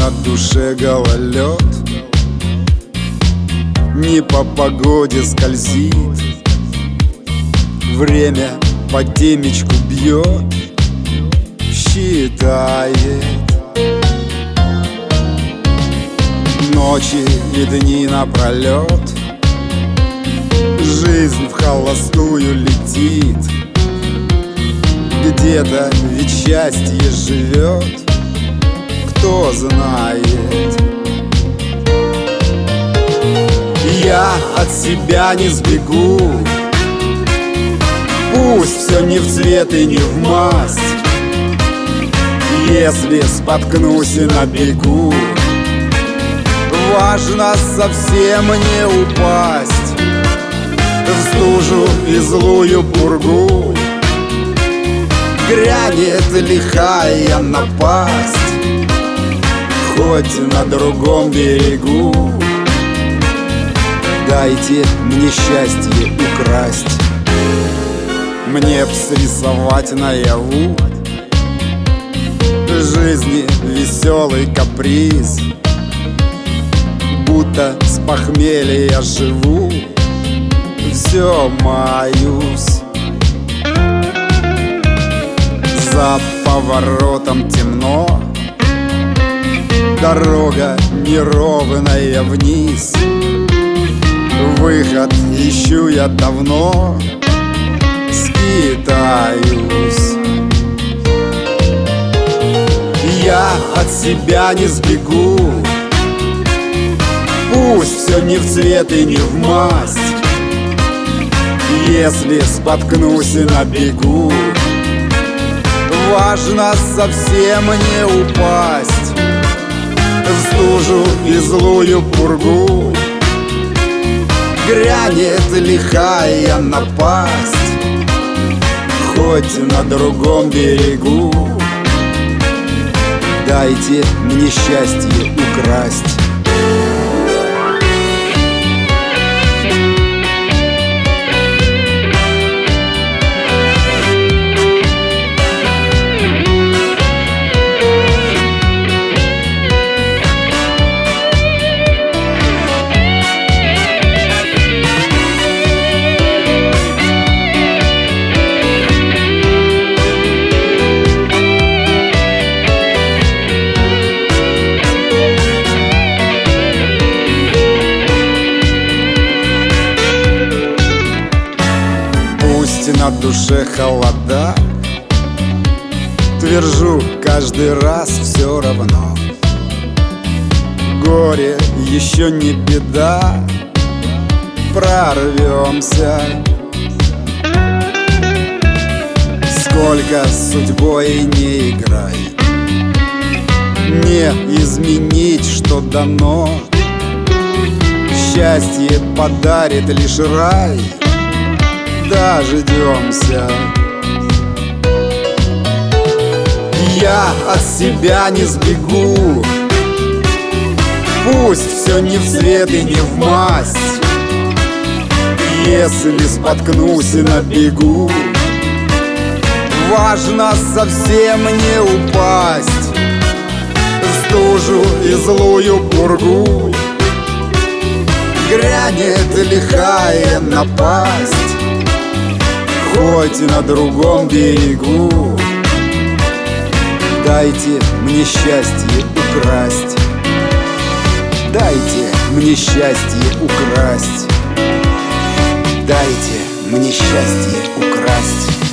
на душе гололед, не по погоде скользит, время по темечку бьет, считает ночи и дни напролет. Жизнь в холостую летит, где-то ведь счастье живет, кто знает. Я от себя не сбегу, пусть все не в цвет и не в масть. Если споткнусь и набегу, важно совсем не упасть в стужу и злую пургу. Грянет лихая напасть, хоть на другом берегу. Дайте мне счастье украсть, мне б срисовать наяву жизни веселый каприз, будто с похмелья живу, все маюсь. За поворотом темно, дорога неровная вниз. Выход ищу я давно, скитаюсь. Я от себя не сбегу, пусть все не в цвет и не в масть. Если споткнусь и набегу, важно совсем не упасть в стужу и злую пургу. Грянет лихая напасть, хоть на другом берегу. Дайте мне счастье украсть. На душе холода, твержу каждый раз все равно. Горе еще не беда, прорвемся. Сколько с судьбой не играй, не изменить, что дано. Счастье подарит лишь рай, дождемся. Я от себя не сбегу, пусть все не в цвет и не в масть. Если споткнусь и набегу, важно совсем не упасть в стужу и злую пургу. Грянет лихая напасть, хоть на другом берегу. Дайте мне счастье украсть, дайте мне счастье украсть, дайте мне счастье украсть.